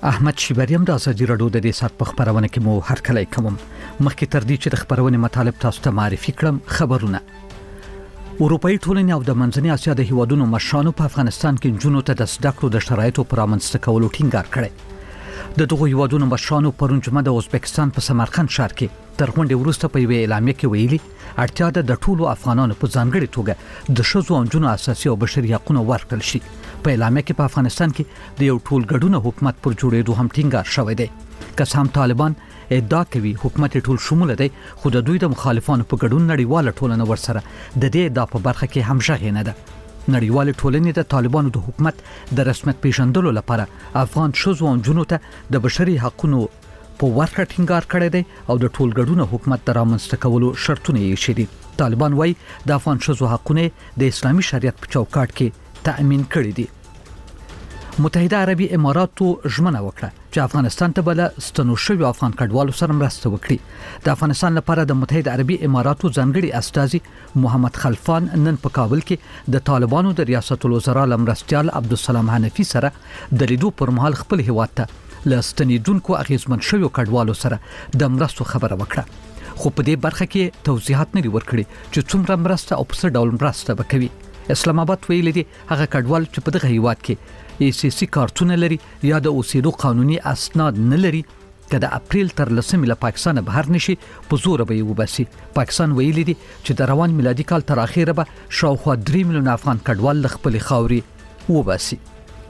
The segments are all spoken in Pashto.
احمد شیبریم د ازادي رادیو د دې سات په خبرونه کې مو هرکلی کوم. مخکې تر دې چې د خبرونه مطالب تاسو ته معرفي کړم، خبرونه اروپאי ټولنې او د منځنۍ اسیا د هیوادونو مشرانو په افغانستان کې جنونو ته د زده کړو د شرایطو پر رامنځته کولو ټینګار کړی. د دغو هیوادونو مشرانو پرون جمعه د ازبکستان په سمرقند ښار کې تر غونډې وروسته په یوه اعلامیه کې ویلي اړتیا ده د ټولو افغانانو په ځانګړي توګه د ښځو او نجونو اساسي او بشري حقوقونه ورکړل شي. په اعلامیه کې په افغانستان کې د یو ټولګډونه حکومت پر جوړېدو هم ټینګار شوی دی. که هم طالبان ادعا کوي حکومت ټول شمول دی، خو د دوی د مخالفانو په ګډون نړیواله ټولنه ورسره د دې ادعا په برخه کې هم ژغې نه ده. نړیواله ټولنه د طالبانو د حکومت د رسمیت پیژندلو لپاره افغان ښځو او نجونو ته د بشري حقوقو په ورکړه ټینګار کړی دی او د ټولګډونه حکومت د رامنځته کولو شرطونه یې شدي. طالبان وايي د افغان ښځو حقوقونه د اسلامي شریعت په چوکاټ کې تأمین کړي دي. متحده عربي اماراتو ژمنه وکړه چې افغانستان ته بل ستنو شوی افغان کډوالو سره مرسته وکړي. د افغانستان لپاره د متحده عربي اماراتو ځانګړي استازي محمد خلفان نن په کابل کې د طالبانو د ریاست الوزرا لمرستیال عبدالسلام حنفي سره د لیدو پر مهال خپل هیواد ته له ستنیدونکو اغیزمن شویو کډوالو سره د مرستو خبره وکړه. خو په دې برخه کې توضیحات نه ورکړي چې څومره مرسته او په څه ډول مرسته وکوي. اسلام آباد ویلي دي هغه کډوال چې په دغه هیواد کې ایسیسی کارتونه لري یا د اوسېدو قانوني اسناد نه لري، که د اپریل تر 10 له پاکستان بهر نشي په زور به یې وباسي. پاکستان ویلي دي چې د روان میلادي کال تر اخره به شاوخوا 3 میلیون افغان کډوال له خپل خاورې وباسي.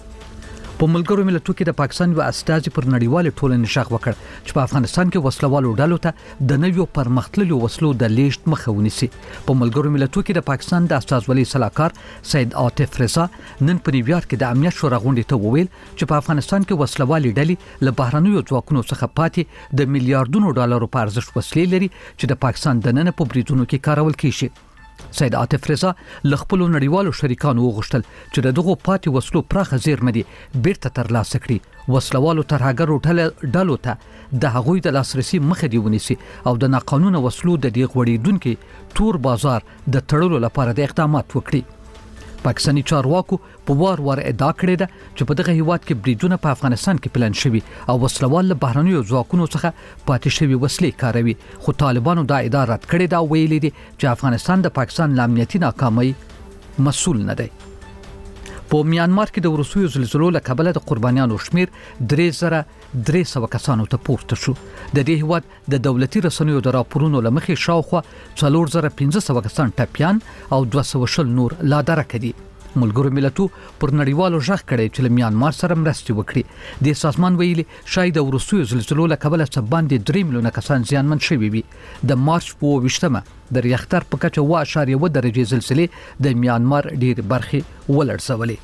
په ملګرو ملتونو کې د پاکستان یو استازي پر نړیواله ټولنې شغ وکړ چې په افغانستان کې وسلوالو ډلو ته د نویو پرمختللو وسلو د لیږد مخه ونیسي. په ملګرو ملتونو کې د پاکستان د استازولۍ صلاحکار سید عاطف رضا نن په نیویارک کې د امنیت شورا غونډې ته وویل چې په افغانستان کې وسلوالي ډلې له بهرنیو ځواکونو څخه پاتې د میلیارډونو ډالرو په ارزښت وسلې لري چې د پاکستان دننه په بریدونو کې کارول کیږي. سید عاطف رضا له خپل نړیوالو شریکانو وغوښتل چې دغه پاتې وسلو پراخه زیرمه دي بیرته ترلاسه کړي. وسلوالو ترهګرو ډلو ته د هغوی د لاسرسي مخه دی ونیسي او د ناقانونه وسلو د دې غوړېدونکو تور بازار د تړلو لپاره د اقدامات وکړي. پاکستاني چارواکو په وار ادعا کړې ده چې په دغه هیواد کې بریدونه په افغانستان کې پلان شوي او وسلوال له بهرنیو ځواکونو څخه پاتې شوي وسلې کاروي. خو طالبانو دا ادعا رد کړې ده او ویلي دي چې افغانستان د پاکستان له امنیتي ناکامۍ مسؤل نه دی. په میانمار کې د وروستیو زلزلو له کبله د قربانیانو شمیر 3300 کسانو ته پورته شو. د دې هیواد د دولتي رسنیو د راپورونو له مخې شاوخوا 4500 کسان ټپیان او 220 نور لا درکه دي. ملګرو ملتونو پر نړیوالو ژغ کړی چې له میانمار سره مرستې وکړي. د سازمان ویلي شاید د وروستیو زلزلو له کبله څه باندې 3 میلیونه کسان زیانمن شوي وي. د مارچ په 28مه د ریختر په کچه 1.1 درجه زلزلې د میانمار ډیر برخې ولړزولې.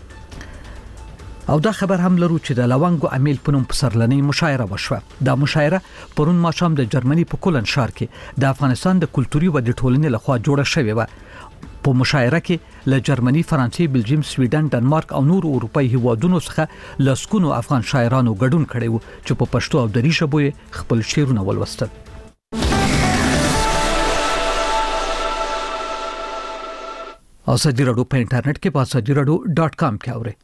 او دا خبر هم لرو چې د لونګو امیل په نوم پسرلنۍ مشاعره وشوه. دا مشاعره پرون ماښام د جرمني په کولن ښار کې د افغانستان د کلتوري ودې ټولنې لخوا جوړه شوې وه. په مشاعره کې له جرمني، فرانسې، بلجیم، سویډن، ډنمارک او نور اروپאי هیوادونو څخه لسکونو افغان شاعرانو ګډون کړی وو چې په پښتو او دري ژبو خپل شعرونه ولوستل. ازادي رادیو په انټرنیټ کې په azadiaradio.com کې اورئ.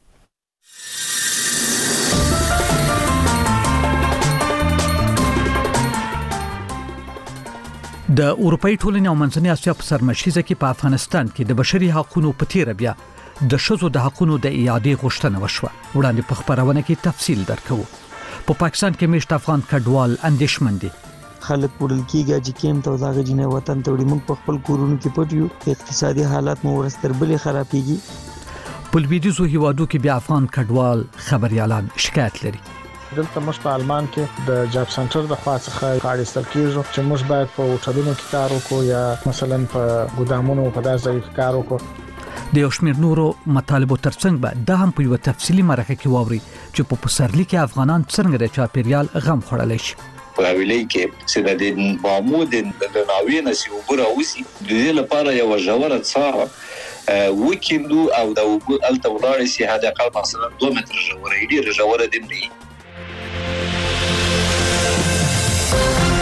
د اروپאי ټولنې او منځنۍ اسیا په سرمشيزه کې په افغانستان کې د بشري حقوقو په تیر بیا د ښځو د حقوقو د اعادې غوښتنه وشوه. وړاندې په خبرونه کې تفصیل درکو. په پاکستان کې مشت افغان کډوال اندیشمن دي. خلک وړل کیږي چې کیم ته ځاګه جنې وطن ته وړي. موږ په خپل کورونو کې پټ یو. اقتصادي حالات مو ورستر بلې خرابېږي. په لویدیځو هیوادو کې بیا افغان کډوال خبريالان شکایت لري. دلته موږ په آلمان کې د جاب سنټر د خوا څخه کار استل کیږي چې موږ باید په هوټلونو کې کار وکړو یا مثلا په ګودامونو په داسې ځای کې کار وکړو. د یو شمېر نورو مطالبو ترڅنګ به دا هم په یو تفصیلي مرکه کې واوري چې په پسرلي کې افغانان څنګه د چاپیریال غم خوړلای شي. په ویلې کې چې د بامود د ناوینه سی وګړه اوسي د دې لپاره یو ژوره څاه وکیندو او د التولار سي هدا قال مثلا 2 متر ژوره ډیر ژوره دی.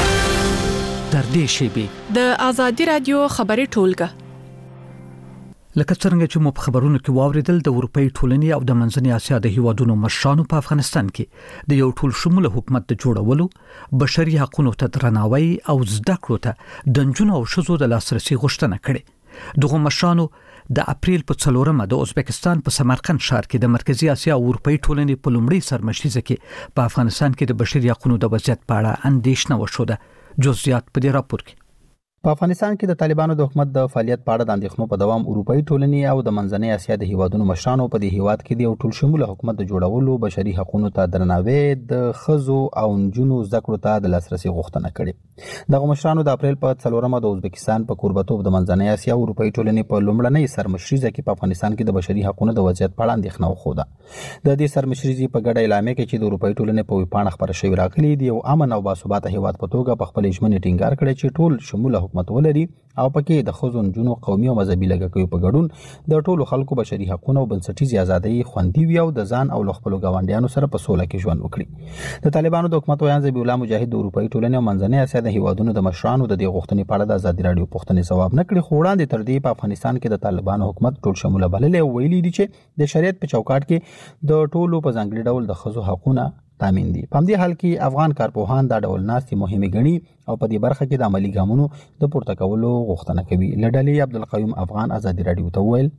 در دې شی به د ازادي رادیو خبري ټولګه لکه څنګه چې مو په خبرونو کې واوریدل د اروپאי ټولنې او د منځنۍ اسیا د هیوادونو مشرانو په افغانستان کې د یو ټول شموله حکومت د جوړولو، بشري حقوقو ته درناوی او زده کړو ته د نجونو او ښځو د لاسرسي غوښتنه کړې. دغه مشرانو د اپریل په 4 د ازبکستان په سمرقند ښار کې د مرکزی اسیا او اروپאי ټولنې په لومړي سرمشریزه کې په افغانستان کې د بشري حقوقو د وضعیت په اړه اندېښنه وشوده. جزئیات په دې راپور کې. په افغانستان کې د طالبانو د حکومت د فعالیت په اړه د اندېښنو په دوام اروپאי ټولنې او د منځنۍ اسیا د هیوادونو مشرانو په دې هیواد کې د یو ټول شموله حکومت د جوړولو، بشري حقوقو ته درناوی، د ښځو او نجونو زده کړو ته د لاسرسي غوښتنه کړې. دغه مشرانو د اپریل په 4 د ازبکستان په کوربتوب د منځنۍ اسیا او اروپאי ټولنې په لومړنۍ سرمشریزه کې په افغانستان کې د بشري حقوقو د وضعیت په اړه اندېښنه وښوده. د دې سرمشریزې په ګډه اعلامیه کې چې د اروپאי ټولنې په ویبپاڼه خبره شوې راغلي د یو امن او باثباته هیواد په توګه په خپل ژمنې ټینګار کړی چې ټول شموله حکومت ولري او پکې د ښځو، نجونو، قومي او مذهبي لږکیو په ګډون د ټولو خلکو بشري حقوقو او بنسټیزې ازادۍ خوندي وي او د ځان او خپل ګاونډیانو سره په سوله کې ژوند وکړي. د طالبانو د حکومت ویان ذبیح الله مجاهد د اروپאי ټولنې او منځنۍ اسیا د هیوادونو د مشرانو د دې غوښتنې په اړه د ازادي رادیو پوښتنې ځواب نه کړي، خو وړاندې تر دې په افغانستان کې د طالبانو حکومت ټول شموله بللې او ویلي دي چې د شریعت په چوکاټ کې د ټولو په ځانګړي ډول د ښځو حقوقونه تامین دي. په همدې حال کې افغان کارپوهان دا ډول ناستې مهمه ګڼي او په دې برخه کې د عملی ګامونو د پورته کولو غوښتنه کوي. لډلې عبدالقیوم افغان ازادي رادیو ته ویل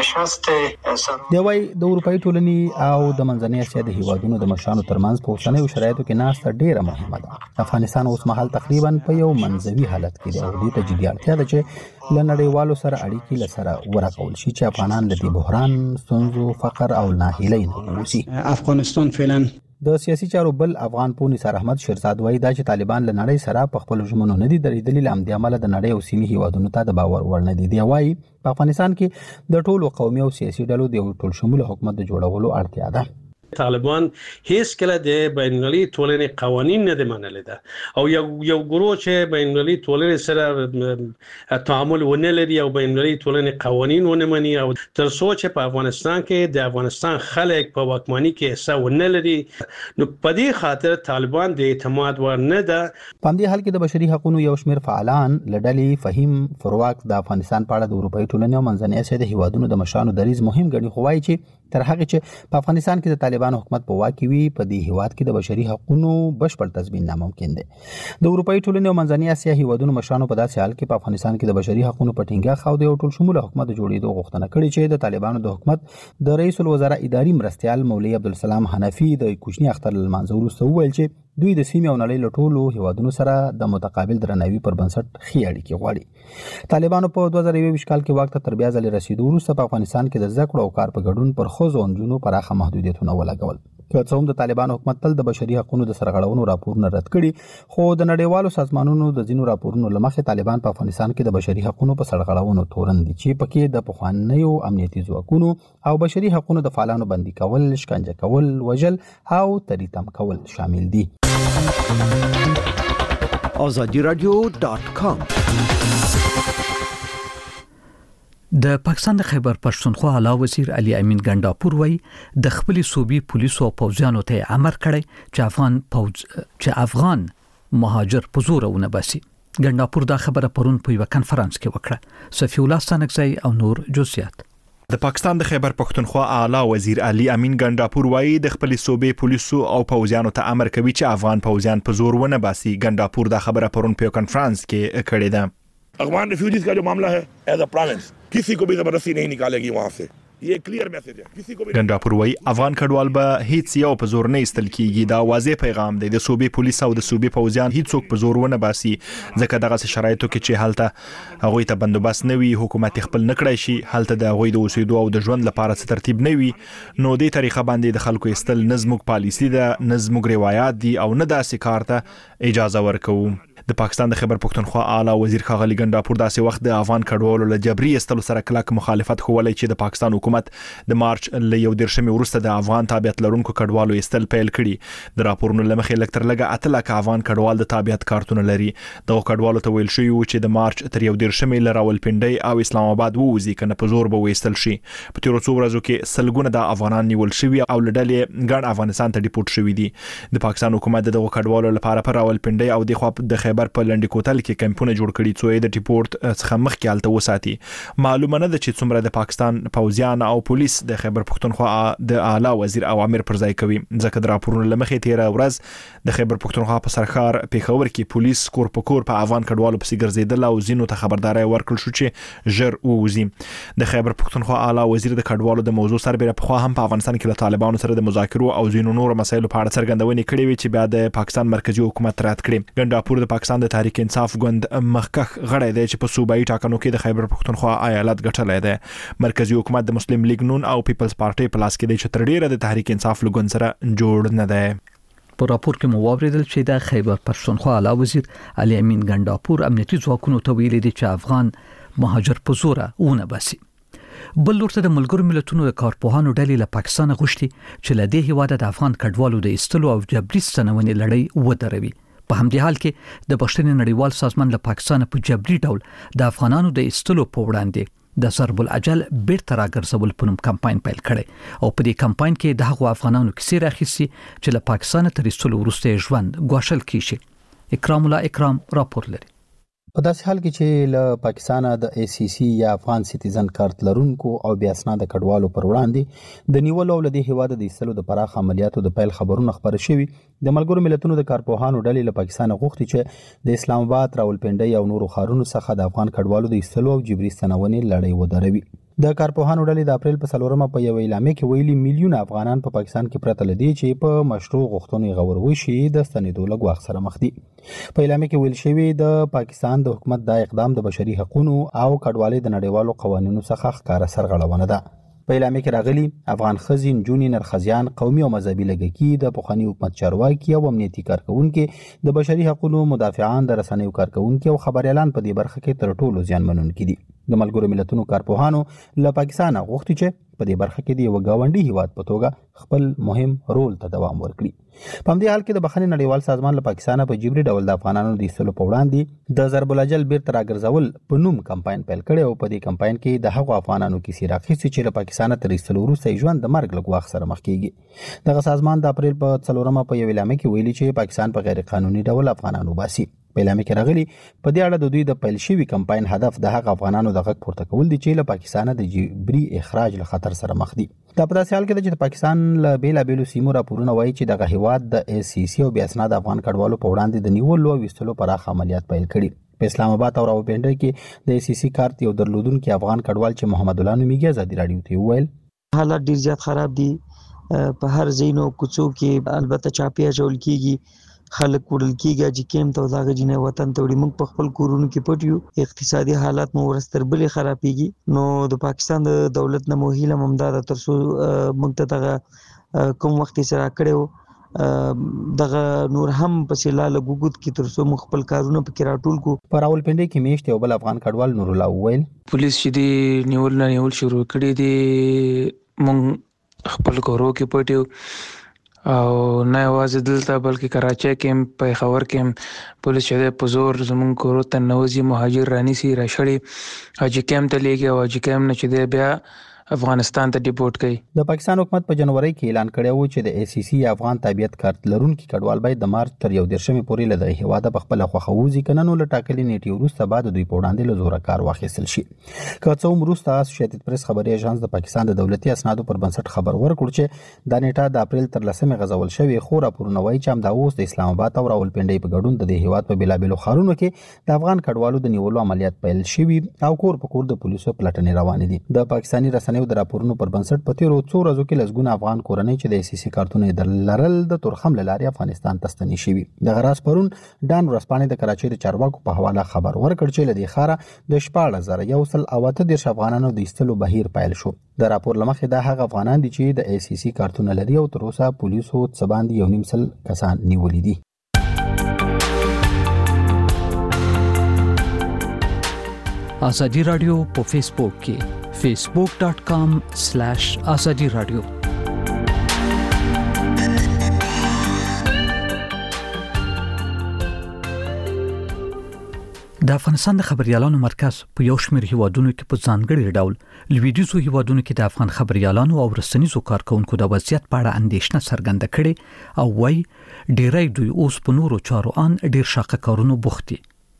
دی وايي د اروپאי ټولنې او د منځنۍ اسیا د هیوادونو د مشرانو ترمنځ په اوسنیو شرایطو کې ناسته ډیره مهمه ده. افغانستان اوس مهال تقریبا په یو منځوي حالت کې دی او دې ته جدي اړتیا ده چې له نړیوالو سره اړیکې لسره ورکول شي چې افغانان له دې بحران، ستونزو، فقر او ناهیلۍ نه ووځي. افغانستان فعلا د سیاسي چارو بل افغان پوه نثار احمد شیرزاد وایي دا چې طالبان له نړۍ سره په خپل ژمنو نه دي درېدلي، له همدې امله د نړۍ او سیمې هیوادونو ته د باور وړ نه دي. دی وایي په افغانستان کې د ټولو قومي او سیاسي ډلو د یو ټول شموله حکومت د جوړولو اړتیا ده. طالبان هیڅ کله د بین المللي ټولنې قوانین نه منلي ده او یو ګروه چې بین المللي ټولنې سره تعامل ونه لري او بین المللي ټولنې قوانین ونه مني او تر څو چې په افغانستان کې د افغانستان خلک په واکمنۍ کې حصہ ونه لري، نو په دې خاطر طالبان د اعتماد ور نه ده. په دې حال کې د بشري حقوقو یو شمېر فعالان لډلې فهیم فروواک د افغانستان په اړه د اروپאי ټولنې او منځنۍ اسیا د هیوادونو د مشرانو دریځ مهم ګڼي، خو وایي چې تر هغه چې په افغانستان کې د طالبانو حکومت په واک کې وي په دې هیواد کې د بشري حقوقو بشپړ تضمین ناممکن دی. د اروپאי ټولنې او منځنۍ اسیا هیوادونو مشرانو په داسې حال کې په افغانستان کې د بشري حقوقو په ټینګښت او د یو ټول شموله حکومت جوړېدو غوښتنه کړې چې د طالبانو د حکومت د رئیس الوزرا اداري مرستیال مولوي عبدالسلام حنفي د کوچني اختر لمانځه وروسته وویل چې دوی د سیمې او نړۍ له ټولو هیوادونو سره د متقابل درناوي پر بنسټ ښې اړیکې غواړي. طالبانو په 2021 کال کې واک ته تر بیا ځلې رسیدو وروسته په افغانستان کې د زده کړو او کار په ګډون پر ښځو او نجونو پراخه محدودیتونه ولګول. که څه هم د طالبانو حکومت تل د بشري حقوقو د سرغړونو راپورونه رد کړي، خو د نړیوالو سازمانونو د ځینو راپورونو له مخې طالبان په افغانستان کې د بشري حقوقو په سرغړونو تورن دي چې پکې د پخوانیو امنیتي ځواکونو او بشري حقوقو د فعالانو بندي کول، شکنجه کول، وژل او تریتم کول شامل دي. azadiradio.com د پاکستان د خیبر پښتونخوا اعلی وزیر علي امین ګنڈاپور وایي د خپل صوبې پولیسو او پوځیانو ته امر کړی چې افغان مهاجر په زور ونه باسي. ګنڈاپور دا خبره پرون په یو کانفرنس کې وکړه. صفی الله ستانکزی او نور جزئیات. د پاکستان د خیبر پښتونخوا اعلی وزیر علي امین ګنڈاپور وایي د خپل صوبې پولیسو او پوځیانو ته امر کوي چې افغان پوځیان په زور ونه باسي. ګنڈاپور دا خبره پرون په یو کانفرنس کې کړې ده. افغان ریفیوجیز کا جو معاملہ ہے ایز اے پروونس کسی کو بھی زبردستی نہیں نکالے گی وہاں سے. یہ کلیئر میسج ہے کسی کو بھی. ګنڈاپور وایي افغان کډوال به هیڅ یو په زور نه ایستل کیږي. دا واضح پیغام دی. د صوبې پولیس او د صوبې پوځیان هیڅ څوک په زور ونه باسي ځکه دغه شرایطو کې چې حالت هغه ته بندوبست نه وي، حکومت خپل نه کړی شي، حالت د هغه د اوسېدو او د ژوند لپاره څه ترتیب نه وي، نو دې طریقه باندې د خلکو ایستل نظموک پالیسی ده، نظموک روایت دي او نه داسې کار ته اجازه ورکوو. د پاکستان د خیبر پښتونخوا اعلی وزیر ښاغلي ګنڈاپور داسې وخت د افغان کډوالو له جبري ایستلو سره کلک مخالفت ښوولی چې د پاکستان حکومت د مارچ له 11 وروسته د افغان تابعیت لرونکو کډوالو ایستل پیل کړي. د راپورونو له مخې لږ تر لږه 8 لکه افغان کډوال د تابعیت کارتونه لري. دغو کډوالو ته ویل شوي و چې د مارچ تر 11 له راولپنډۍ او اسلام آباد ووځي که نه په زور به وایستل شي. په تېرو څو ورځو کې سلګونه د افغانان نیول شوي او له ډلې ګڼ افغانستان ته ډیپورټ شوي دي. د پاکستان حکومت دغو کډوالو لپاره په راولپنډۍ او د خیبر په لنډی کوتل کې کمپونه جوړ کړي څو د ټیپورت څخه مخکې الته وساتي. معلومه نه ده چې څومره د پاکستان پوځیان او پولیس د خیبر پختونخوا د اعلی وزیر اوامر پر ځای کوي. ځکه د راپورونو لمخې 13 ورځ د خیبر پختونخوا په سرکار پیښور کې پولیس کور په کور په افغان کډوالو پسې ګرځیدل او زینو ته خبرداري ورکړل شو چې ژر ووزي. د خیبر پختونخوا اعلی وزیر د کډوالو د موضوع سربېره په خوا هم په افغانستان کې له طالبانو سره د مذاکرو او زینو نور مسایلو په اړه څرګندونې کړې وي چې بیا د پاکستان مرکزی حکومت رد کړي. ګنداپور د پاکستان د تحریک انصاف ګوند مخکخ غړی دی چې په صوبایي ټاکنو کې د خیبر پختونخوا ایالت ګټلې ده. مرکزی حکومت د مسلم لیگ نون او پیپلز پارټي په لاس کې دی چې تر ډیره د تحریک انصاف لګون سره جوړ نه دی. په راپور کې مو واوریدل چې د خیبر پختونخوا اعلی وزیر علي امین ګنداپور امنیتي ځواکونو ته ویلي دي چې افغان مهاجر په زور ونه باسي. بل ورته د ملګرو ملتونو د کارپوهانو ډلې له پاکستان غوښتي چې له دې هیواده د افغان کډوالو د ایستلو او جبري ستنونې لړۍ ودروي. په همدې حال کې د بشري نړیوال سازمان له پاکستان په جبري ډول د افغانانو د ایستلو په وړاندې د ضرب الاجل بیرته راګرځول په نوم کمپاین پیل کړي او په دې کمپاین کې د هغو افغانانو کیسې راخیسي چې له پاکستان تر ایستلو وروسته ژوند ګواښل کیږي. اکرام الله اکرام راپور لري. په داسې حال کې چې له پاکستان د ACC یا افغان سټیزن کارت لرونکو او بیا اسناد کډوالو پر وړاندې د نیولو او د هیواده د ایستلو د پراخ عملیاتو د پیل خبرونه خبر شوي. د ملګرو ملتونو د کارپوهانو ډلې له پاکستان غوښتي چې د اسلام آباد، راولپنډي او نورو ښارونو څخه د افغان کډوالو د ایستلو او جبري ستنونې لړۍ ودروي. د کارپوهانو ډلې د اپریل په 4 په یو اعلامیه کې ویلي میلیونه افغانان په پاکستان کې پرته لدی چې په مشروع غوښتنو غور وشي د ستنېدو لګواخ سره مخ دي. په اعلامیه کې ویل شوی د پاکستان د حکومت د اقدام د بشري حقوقو او کډوالۍ د نړیوالو قوانینو څخه ښکاره سرغړونه ده. په اعلامیه کې راغلي افغان ښځې، نجونې، نرخزیان، قومي او مذهبي لږکي، د پخواني حکومت چارواکي او امنیتي کارکونکي، د بشري حقوقو مدافعان، د رسنیو کارکونکي او خبريالان په دې برخه کې تر ټولو زیانمنونکي دي. د ملګرو ملتونو کارپوهانو له پاکستان غوښتي چې په دې برخه کې د یو گاونډي هیواد په توګه خپل مهم رول ته دوام ورکړي. په همدې حال کې د بخښنې نړیوال سازمان له پاکستان په جبري ډول د افغانانو د ایستلو په وړاندې د ضرب الاجل بیرته راګرځول په نوم کمپاین پیل کړي او په دې کمپاین کې د هغو افغانانو کیسې راخیستې چې له پاکستان تر ایستلو وروسته ژوند د مرګ له ګواښ سره مخ کیږي. دغه سازمان د اپریل په 4 په یو اعلامیه کې ویلي چې پاکستان په غیر قانوني ډول افغانانو باسي. په اعلامیه کې راغلي په دې اړه د دوی د پیل شوی کمپاین هدف د هغه افغانانو د غږ پورته کول دي چې له پاکستان د جبري اخراج له خطر سره مخ دي. دا په داسې حال کې چې د پاکستان له بیلابېلو سیمو راپورونه وایي چې دغه هیواد د ACC او بیا اسناد افغان کډوالو په وړاندې د نیولو او ایستلو پراخ عملیات پیل کړي. په اسلام آباد او راولپنډي کې د ACC کارت یو درلودونکي افغان کډوال چې محمد الله نومیږي ازادي رادیو ته وویل حالات ډیر زیات خراب دي. په هر ځینو کوڅو کې البته چاپی اچول کیږي، خلک وړل کیږي چې کیم ته ځاګه جنې وطن ته وړي. موږ په خپل کورونو کې پټ یو، اقتصادي حالات مو ورستر بلې خرابېږي. نو د پاکستان د دولت نه مو هیله ممداد تر څو موږ ته دغه کوم وخت سره کړو دغه نور هم په لاله ګوګوت کې تر څو موږ خپل کارونه په کې راټول کو. په راولپنډي کې میشت یو بل افغان کډوال نور الله وویل پولیس چې دی نیول شروع کړی دی، موږ خپل کورو کې پټ او نه یوازې دلته بلکې کراچۍ کې پیښور کې پولیس چې په زور زموږ کورو ته نوځي، مهاجر رانیسي، راشړي، حاجي کیمپ ته لیږي او حاجي کیمپ نه چې دی بیا افغانستان ته ډیپورټ کړي. د پاکستان حکومت په جنوري کې اعلان کړی و چې د ACC افغان تابعیت کارت لرونکي کډوال باید د مارچ تر 11 پورې له هیواده په خپل خوښه وځي، کنه نو له ټاکلې نیټې وروسته بعد دوی په وړاندې له زوره کار واخیستل شي. که څو وروسته اسوسییټډ پریس خبري اژانس د پاکستان د دولتي اسنادو پر بنسټ خبر ورکړ چې دا نیټه د اپریل تر 10 غزول شوی، خو راپورونه وایي چې همدا اوس د اسلام آباد او راولپنډي په ګډون د هیواد په بلابلو ښارونو کې د افغان کډوالو د نیولو عملیات پیل شوي او کور په کور د پولیسو پلټنې روانې دي. د پاکستاني رسنیو د راپورونو پر بنسټ په تیرو څو ورځو کې لږونه افغان کورنۍ چې د ACC کارتونه لرل د تورخم لارې افغانستان ته ستنې شوي. د غراس پرون ډان ورسپانې د کراچۍ د چارواکو په حواله خبر ورکړ چې لدی خاره د 14,138 افغانانو د ایستلو بهیر پیل شو. د راپور لمخې دا هغه افغانان دي چې د ACC کارتونه لري او تر اوسه پولیسو څه باندې 1.5 کسان نیولي دي. ازادي رادیو په فیسبوک کې facebook.com/azadi radio. د افغانستان د خبريالانو مرکز په یو شمېر هیوادونو کې په ځانګړي ډول لویدیځو هیوادونو کې د افغان خبريالانو او رسنیزو کارکونکو د وضعیت په اړه اندېښنه څرګنده کړې او وايي ډېری دوی اوس په نورو چارو ان ډېر شاقه کارونو بوخت دي.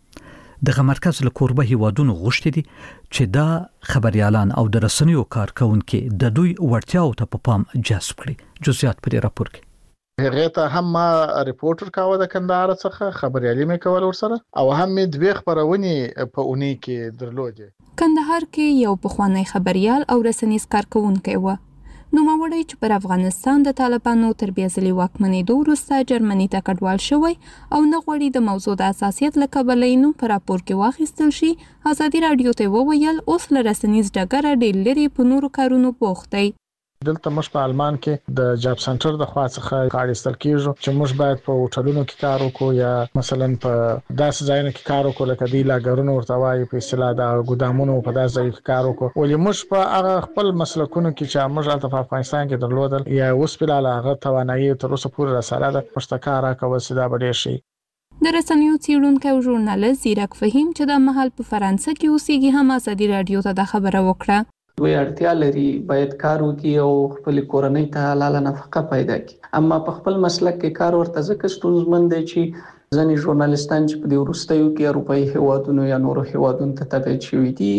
دغه مرکز له کوربه هیوادونو غوښتي دي چې دا خبريالان او د رسنیو کارکونکو د دوی وړتیاو ته په پام جذب کړي. جزئیات په راپور کې هغه ته هم ما ریپورټر کاوه د کندهار څخه خبريالي مې کول ورسره او هم مې دوه خبرونه په اونۍ کې درلودې. کندهار کې یو پخوانی خبريال او رسنیز کارکونکی و. نو ماوړی چې پر افغانستان د طالبانو تر بیازلي واکمنېدو وروسته جرمني ته کډوال شوی او نه غواړي د موضوع د اساسیت له کبله نو پر راپور کې واخیستل شي. ازادي رادیو ته وویل اوس له رسنیز ډګر ډېر لري په نورو کارونو بوخت دی. دلته موږ په آلمان کې د جاب سنټر د خوا څخه کار استل کیږي چې موږ باید په هوټلونو کې کار وکړو یا مثلا په داسې ځایونو کې کار وکړو لکه دی لاګرونو ورته وایي په اصطلاح د ګودامونو په داسې ځای کې کار وکړو. ولې موږ په هغه خپل مسلکونو کې چې موږ په افغانستان کې درلودل یا اوس په هغه توانایي تر اوسه پورې رساله ده پښته کار راکول سي دا ډېر شي. د رسنیو څیړونکی او ژورنالیست زیرک فهیم چې د محل په فرانسه کې اوسېږي هم ازادي رادیو ته د خبره وکړه. دوی اړتیا لري باید کار وکړي او خپل کورنۍ ته حلاله نفقه پیدا کړي. اما په خپل مسلک کې کار ورته ځکه ستونزمن دی چې ځینې ژورنالیستان چې په دې وروستیو کې اروپایي هیوادونو یا نورو هیوادونو ته تبعید شوي دي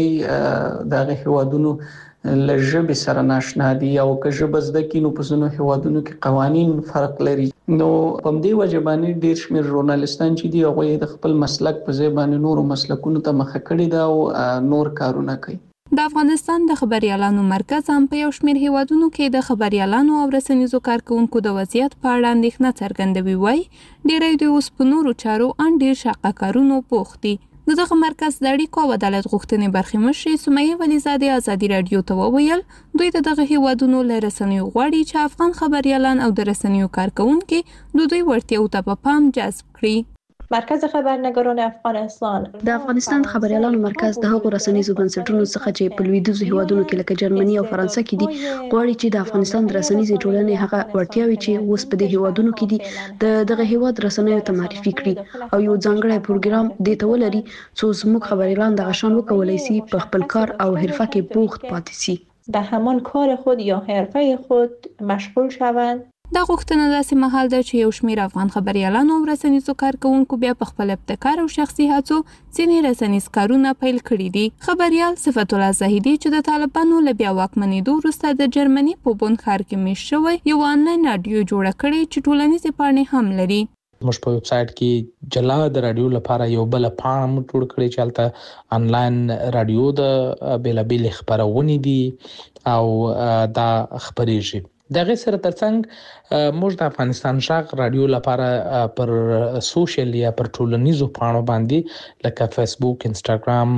هغوی دغه هیوادونو له ژبې سره ناشنا دي او که ژبه زده کړي نو په ځینو هیوادونو کې قوانین فرق لري. نو په دې وجه باندې ډېر شمېر ژورنالیستان چې دي هغوی د خپل مسلک په ځای باندې نورو مسلکونو ته مخه کړي ده او نور کارونه کوي. د افغانستان د خبريالانو مرکز هم په یو شمېر هیوادونو کې د خبريالانو او رسنیزو کارکونکو د وضعیت په اړه اندېښنه څرګندوي. وایي ډېری دوی اوس په نورو چارو ان ډېر شاقه کارونو بوخت دي. دغه مرکز د اړیکو او عدالت غوښتنې برخې مشرې سمیه ولیزادې ازادي رادیو ته وویل دوی د دغه هیوادونو له رسنیو غواړي چې افغان خبريالان او د رسنیو کارکونکو د دوی وړتیاو ته په پام جذب کړي. مرکز خبرنگاران افغانستان د افغانستان خبريالانو مرکز د هغو رسنیزو بنسټونو څخه چې په لویدیځو هیوادونو کې لکه جرمني او فرانسه کې دي غواړي چې د افغانستان د رسنیزې ټولنې هغه وړتیاوې چې اوس په دې هیوادونو کې دي دغه هیواد رسنیو ته معرفي کړي او یو ځانګړی پروګرام د ته ولري چې زموږ خبريالان د غشان وکولای شي په خپل کار او حرفه کې بوخت پاتې شي به همان کار خود یا حرفه خود مشغول شوند. دا غوښتنه داسې مهال ده چې یو شمېر افغان خبريالانو او رسنیزو کارکونکو بیا په خپل ابتکار او شخصي هڅو ځینې رسنیز کارونه پیل کړي دي. خبريال صفت الله زاهدي چې د طالبانو له بیا واکمنېدو وروسته د جرمني په بون ښار کې میشت شوی یو آنلاین رادیو جوړه کړې چې ټولنیزې پاڼې هم لري. موږ په ویب سټ کې جلا د رادیو لپاره یو بل پاڼه جوړ کړې چې هلته آنلاین رادیو د بیلابل خبرونه دي او دا خبرېږي. دغه سره ترڅنګ موږ د افغانستان شاق رادیو لپاره پر سوشل یا پر ټولنیزو پاڼو باندې لکه فیسبوک، انستګرام،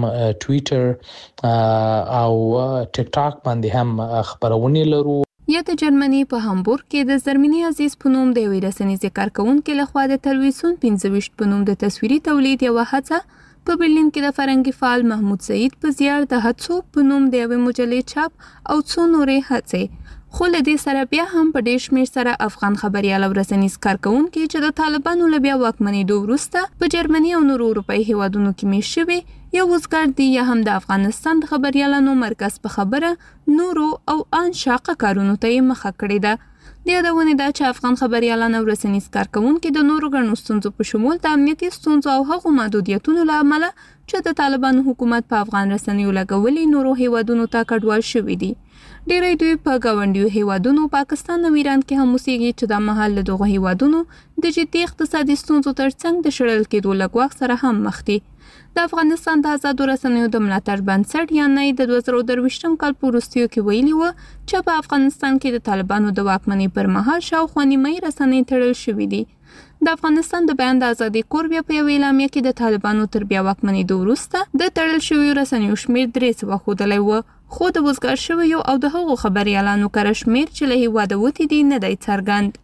ټوئیټر او ټیک ټاک باندې هم خبرونه لرو. یا د جرمني په هامبورګ کې د زرمینی عزیز په نوم د یوې رسنیزې کارکونکو لخوا د تلویزیون 25 په نوم د تصویري تولید یو هڅه په برلین کې د فرنګي فعال محمود سعید په زیار د هڅو په نوم د یوې مجلې چاپ او څو نورې هڅې. خو له دې سره بیا هم په ډېر شمېر سره افغان خبريال او رسنیز کارکونکو چې د طالبانو له بیا واکمنېدو وروسته په جرمني او نورو اروپایي هیوادونو کې میشت شوي یا وزګار دي یا هم د افغانستان د خبريالانو مرکز په خبره نورو او ان شاقه کارونو ته یې مخه کړې ده. د یادونې ده چې افغان خبريالان او رسنیز کارکونکو د نورو ګڼو ستونزو په شمول د امنیتي ستونزو او هغو محدودیتونو له امله چې د طالبانو حکومت په افغان رسنیو لګولې نورو هیوادونو ته کډوال شوي دي. ډېری دوی په ګاونډیو هیوادونو پاکستان او ایران کې هم اوسېږي چې د مهال له دغو هیوادونو د جدي اقتصادي ستونزو ترڅنګ د شړل کېدو له ګواښ سره هم مخ دي. د افغانستان د آزادو رسنیو د ملاتړ بنسټ یا نه د 2023 کال په وروستیو کې ویلي و چې په افغانستان کې د طالبانو د واکمنۍ پر مهال شاوخوا نیمایي رسنۍ تړل شوي دي. د افغانستان د بیان د ازادۍ کور بیا په یوه اعلامیه کې د طالبانو تر بیا واکمنېدو وروسته د تړل شویو رسنیو شمېر 3 وښودلی و، خو د وزګار شویو او د هغو خبريالانو کره شمېر چې له هیواده وتې دي نه دی څرګند.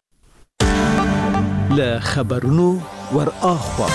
له خبرونو ور اخوا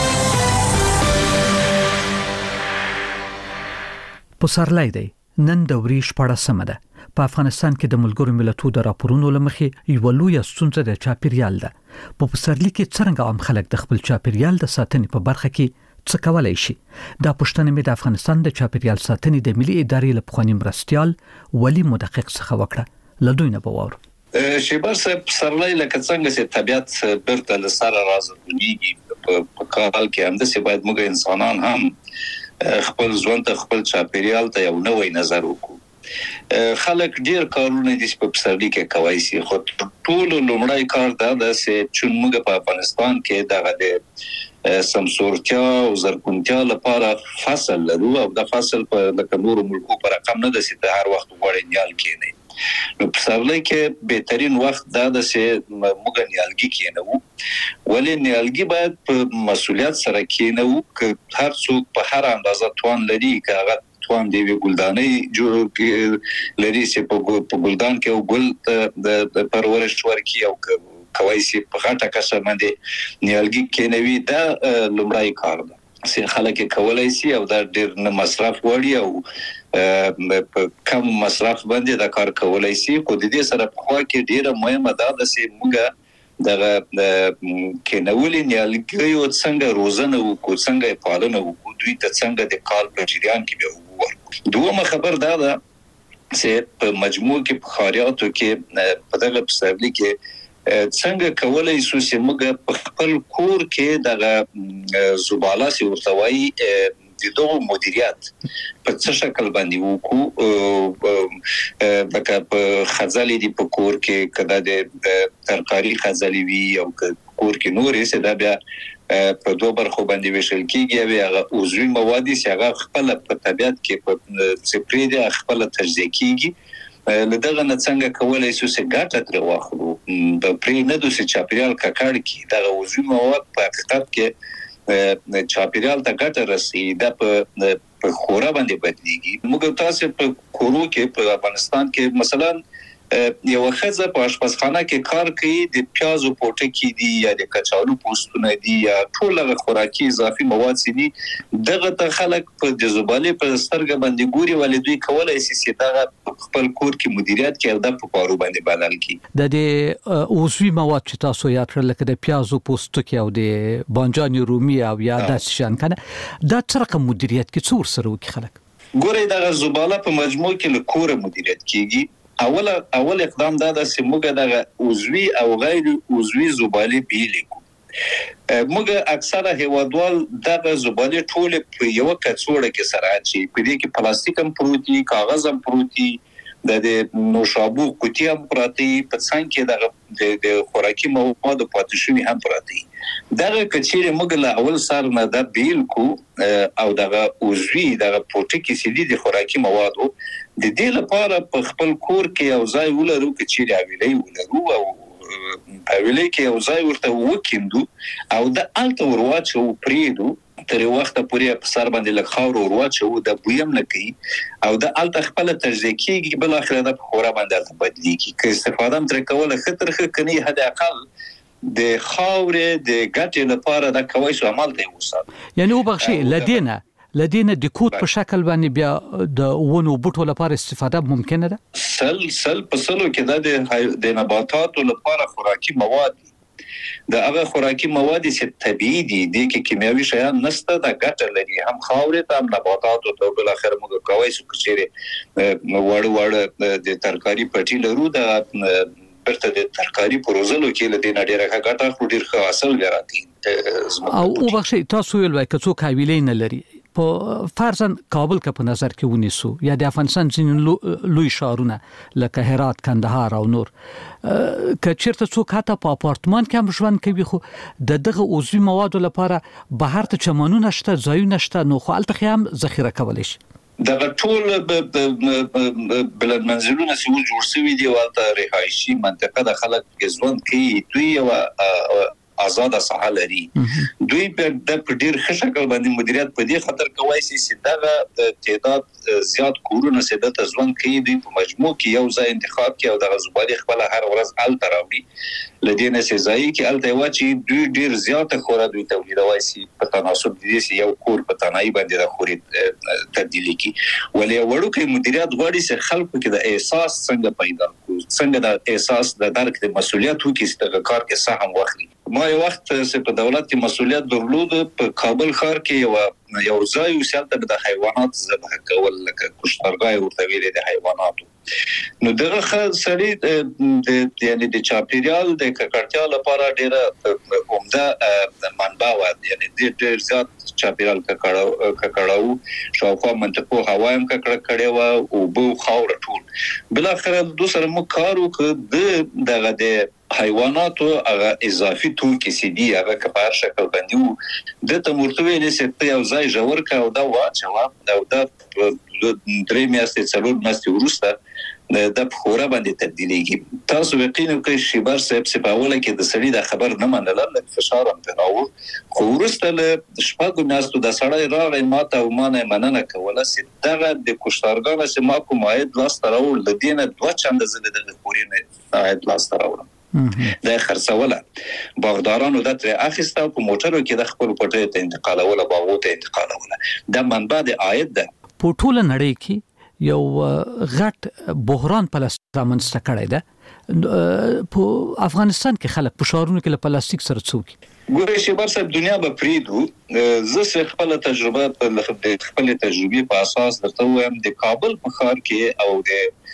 پسرلی دی نن د ورې 14 ده. په افغانستان کې د ملګرو ملتونو د راپورونو لمخې یو لوی ستونزه د چاپیریال ده. په پسرلی کې څنګه عام خلک د خپل چاپیریال د ساتنې په برخه کې څه کولای شي؟ دا پوښتنه مې د افغانستان د چاپیریال ساتنې د ملي ادارې له پخواني مرستیال ولی مدقق څخه وکړه. له دوی نه به واورو. شیبر صاحب سرلای لکه څنګه چې طبيعت برته له سره راځي په کال کې هم د څه باید موږ انسانان هم خپل ژوند ته خپل چاپیریال ته یو نوې نظر وکړو. خلک ډیر کارونه دي په پسرلي کې کوي سي خو ټول لومړی کار دا ده چې موږ په افغانستان کې دغه د سمسورتیا او زرګونتیا لپاره فصل لرو او د فصل په د نورو ملکو پر رقم نه ده چې هر وخت غوړې نیال کېنه. نو پسرلي کې بهترین وخت دا ده چې موږ نیالګي کېنو ولې نیالګي باید په مسؤلیت سره کېنو چې هر څوک په هر اندازه توان لري کاغه توان دی ګلدانې جوړ لري چې په ګلدان کې او ګل د پرورش ورکی او کوي چې په غټه کسه باندې نیالګي کېنوي دا لومړی کار ده چې خلک کولای شي او دا ډیر نه مصرف وړي او په کم مصرف باندې دا کار کولای شي. خو د دې سره په خوا کې ډیره مهمه ده چې موږ دغه کېنولې نیالګي او څنګه روزنه وکړو څنګه پالنه وکړو دوی ته څنګه د کال په جریان کې به ورکړو. دومره خبر ده چې په مجموع کې په خاریاتو کې په دغه پسرلي کې څنګه کولای شو چې موږ په خپل کور کې دغه زباله سي ورتوي د دوه مدیریت په څه شکل باندې وکړو لکه په خزالي دی په کور کې کدا د ترکاری خزالي وی او کور کې نورې څه دا بیا په دوه برخو باندې وشل کیږي یا هغه عضوي مواد چې هغه خپل په طبيعت کې په سپری دی خپل تجزیه کیږي لدغه نه څنګه کولای شو چې ګټه تر واخلو د پرې نه د چاپیریال ککړ کی دا عضوي مواد په حقیقت کې چاپیریال ته ګټه رسي دا په خورا باندې بدليږي. موږ تاسو په کورو کې په افغانستان کې مثلا یو خزه په اشپزخانه کې کار کوي د پیازو پوټکی دي یا د کچالو پوستونه دي یا ټول خوراکي اضافي مواد دي دغه ته خلک په د زباله په سترګه باندې ګوري ولې دوی کولای شي چې دا خپل کور کې مدیریت کوي د پارو باندې بدل کی. د اوسوي مواد چې تاسو یاد کړل لکه د پیازو پوستکی او د بانجان رومي او یا د شان کنه دا څرګه مدیریت کې څور سره وکي خلک ګوري دغه زباله په مجموع کې له کور مدیریت کیږي. اول اقدام دا ده چې موږ دغه عضوي او غیر عضوي زباله بیلیکو. موږ اکثره هیوادوال دغه زباله ټول په یو کڅوړه کې سره اچي په دې کې پلاستیک هم پروتي کاغذ هم پروتي د نوشابو قوتي هم پراتی په څنګه کې د خوراکي مواد پاتشونی هم پراتی دغه کچېره موږ له اول سره نه د بیلکو او دغه عضوي دغه پروتیکي سيدي د خوراکي موادو د دې لپاره په خپل کور کې یو ځای ولرو کچېره ویلې ولرو او ویلې کې یو ځای ورته وکیندو او د الته ورواچو پریدو تر وخت پورې په سر باندې له خاور ورواچو د بویم نه کوي او د الته خپل تجزیه کیږي بل اخر د خورا باندې تبدلیږي که استفاده هم تر کوله خطر کني حد اقل د خاورې د ګټې لپاره د کوي شو عمل دی وسه یعنی وبخشي لدينا د کوټ په شکل باندې بیا د ونو بوټو لپاره استفاده ممکنه ده سل په سلو کې د نباتاتو لپاره خوراکي مواد د هغه خوراکي مواد چې طبيعي دي د کیمیاوي شیان نسته د ګټه لري هم خاورې ته هم نباتاتو ته بل اخر موږ کوي چې کچېره وړ د ترکاری پټي لرو د برته د ترکاری پروزلو کې لدې نډیره ګټه خو ډیر ښه اصل لري او وبخښي تاسو ویل وای کڅو کاویلې نه لري په فرضاً کابل کې په نظر کې ونیسو یا د افغانستان ځینې لوی شهرونه لکه هرات کندهار او نور کچېرته څوک حتی په اپارتمان کې هم ژوند کوي خو دغه عضوي موادو لپاره بهر ته چمنونه شته ځایونه شته نو خو الته هم ذخیره کولای شي دغه ټول بلد منزلونه چې جوړ شوي دي ولته رهایشي منطقه د خلک ژوند کوي دوی او آزاد ساحه لري دوی په ډیر ښه شکل باندې مدیریت په دې خاطر کوي چې دغه تعداد زیات کورونه سده ځوان کوي دوی په مجموع کې یو ځای انتخاب کوي او د غزبالي خپل هر ورځ ال تراوي لدينا سزای کې الته واچي دوی ډیر زیات خورا دوی تولیدوي سي په تناسب دي چې یو کور په تنای باندې د خوري تبدیلی کی ولې وړو کې مدیریت غواړي چې خلکو کې د احساس څنګه پیدا کو څنګه د احساس د درک د مسولیت وکړي چې د کار کې سهم واخلي ما یو وخت چې په دولت کې مسؤلیت درلود په کابل ښار کې یو ځای وسیلته د حیوانات ذبح کول لکه کشتارګاه ورته ویل د حیواناتو نو دغه سړی یعنی د چاپیریال د ککړتیا لپاره ډیره عمده منبع و یعنی ډیر زیات چاپیریال ککړاو شاوخوا منطقو هوا هم ککړه کړې و او بو خاور ټول بل اخر دوسر مو کارو ک دغه د حیواناتو هغه اضافي توکي سي دي هغه کبار شکل باندې د تمرتوي نسبت یو ځای جوړ کا او دا واچوا دا درې میاشتې څلور میاشتې ورسته د خورا باندې تبدیلېږي تاسو یقینا کې شیبر صاحب سپاوله کې د سړي د خبر نه منل لکه فشار هم تراو خو ورسته له شپږو میاشتو د سړی راغی ماته او مانه مننه کوله چې دغه د کشتارګانو چې ما کوم عاید لاس تراو د دینه دوه چنده زله د پورینه عاید لاس تراو د خرڅوله باغدارانو د تر اخیسته په موټرو کې د خپل پټه ته انتقالوله باغو ته انتقالوله د منبع د عاید ده په ټول نړۍ کې یو غټ بحران پلاسټرامنسته کړی ده په افغانستان کې خلک په شهرونو کې له پلاستیک سره څوک ګورې چې برسه دنیا به پریدو زه خپل تجربه په خپل تجربه په اساس درته وایم د کابل په ښار کې او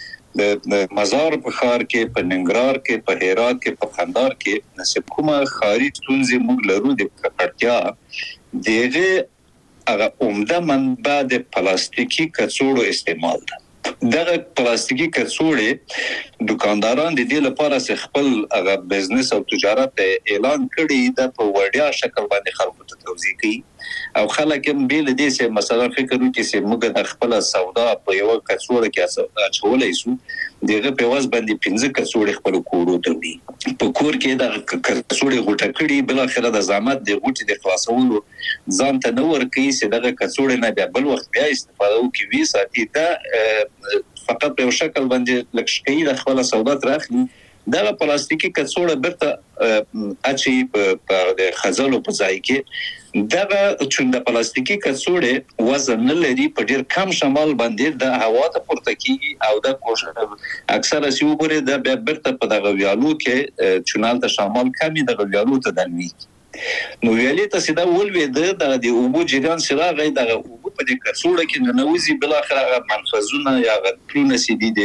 د مزار په ښار کې په ننګرهار کې په هرات کې په قندهار کې نسب کومه خاري ستونزې موږ لرو د ککړتیا دغه هغه عمده منبع د پلاستیکي کڅوړو استعمال ده دغه پلاستیکي کڅوړې دکانداران د دې لپاره چې خپل هغه بزنس او تجارت اعلان کړي د په وړیا شکل باندې خلکو ته توضیح کوي او خلک هم بیل دې چې مثلا فکر وکړي چې موږ د خپل سودا په یو کڅوړه کې اچولای شو دغه په واس باندې 15 کڅوړې خپل کورو ته وي په کور کې د کڅوړې غوټه کړي بل اخر د زحمت د غوټې د خلاصولو ځان ته نور کوي چې دغه کڅوړې نه بیا بل وخت بیا استفاده وکړي ساتي دا فقط په شکل باندې لکشکې د خپل سودا ترخلي دغه پلاستیکي کڅوړه برته اچي په د خزلو په ځای کې دغه چې د پلاستیکي کڅوړې وزن نه لري په ډیر کم شمال باندې د هوا ته پورته کیږي او د کوشش اکثره سی وګوره د برته په دغه ویالو کې چونال ته شمال کمی دغه ویالو ته دلوي نو ویالې ته سیده ولوي د اوبو جریان سره غي دغه اوبو په دې کڅوړه کې ننوزي بل اخر منفذونه یا غټونه سي دي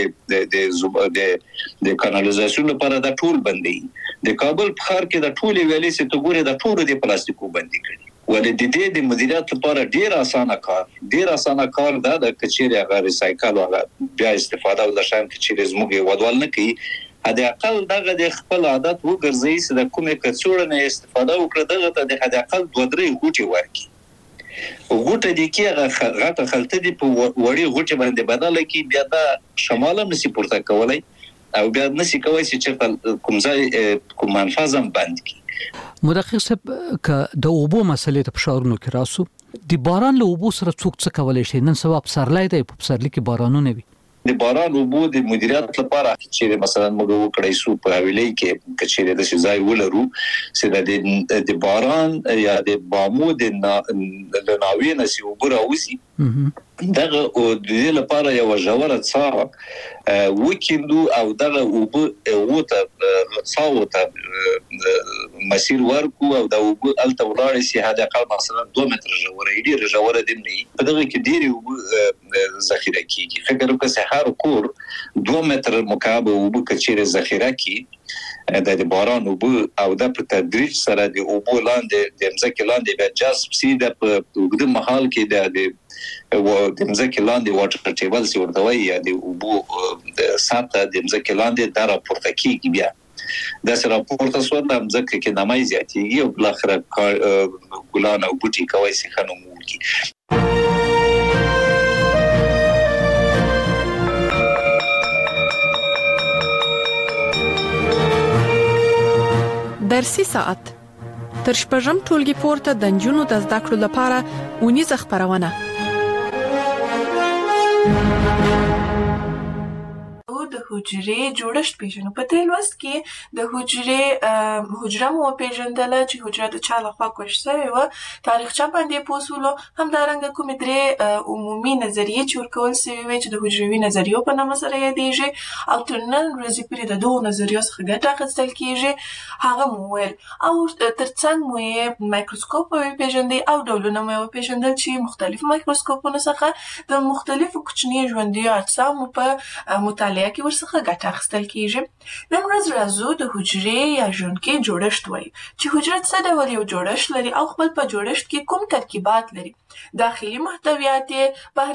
د کانالیزاسیون لپاره د ټول بندي د کابل په ښار کې د ټول ویالې سي ته ګوره د ټول د پلاستیکو بندي کړي ولې د مدیریت لپاره ډیر اسانه کار دا د کچېری هغه ریسایکل او بیا استفاده او د شان کچېری زموږ ودوال نه کوي هدا اقل دغه د خپل عادت وګرځي چې د کومه کڅوړه نه استفاده وکړه دغه ته د هدا اقل 2-3 غوټي ورکي غوټه دي کې غټه خلته دي په وړي غوټي باندې بدل کی بیا د شمال هم نسی پورته کولای او بیا نسی کوي چې کوم ځای کوم منفذم بند کی مدقق صاحب ک د اوبو مسلې ته پښارونو کې راسو د باران له اوبو سره څوک څه کولای شي نن سبا پسرلای دی په پسرلي کې بارانونه وي د باران اوبو د مدیریت لپاره چې مثلا موږ وکړای شو په حویلۍ کې کچېره د ځای ولرو چې د باران یا د بامو د ناوې نسی وګرا وسی دغه او د دې لپاره یو ژوره څا وکیندو او دغه اوبو وته څاوته مسیر ورکو او د اوبو الته ولاړ سي هدا قال مثلا 2 متر ژوره دي نه په دغه کې ډیر اوبو ذخیره کیږي فکر وکړه هر کور 2 متر مکعب اوبو کچېره ذخیره کی د باران اوبو او د په تدریج سره د اوبو لاندې د ځمکې لاندې به جذب سي د وګړو محل کې د ځمکې لاندې واټر ټیبل سي ورته وایي د اوبو د ساته د ځمکې لاندې د راپورته کیږي بیا د سره راپورته سو د ځمکې کې نمای زیاتېږي او بل اخر ګلان او بوټي کوي سي خنومول کی درسي ساعت تر شپږم ټولګي پورته د نجونو د زده کړو لپاره ونیزه خبرونه حجرې جوړښت پیژنو. په دې لوست کې د حجره مو پیژندله چې حجره د چا لخوا کوښ شوې وه، تاریخچه باندې پوه شولو، همدارنګه کومې درې عمومي نظریې چې ورکول شوې وې چې د حجروي نظریو په نامه سره یادېږي او تر نن ورځې پورې د دغو نظریو څخه ګټه اخیستل کېږي، هغه مو وویل. او ترڅنګ مو یې مایکروسکوپ وپېژندئ او ډولونه مو یې وپېژندل چې مختلفو مایکروسکوپونو څخه د مختلفو کوچنیو ژوندیو اجسامو په مطالعه کې ورڅخه ګټه اخیستل کېږي. نن ورځ راځو د حجرې یا ژوندکې جوړښت وایو چې حجره څه ډول یو جوړښت لري او خپل په جوړښت کې کوم ترکیبات لري. داخلي محتویات یې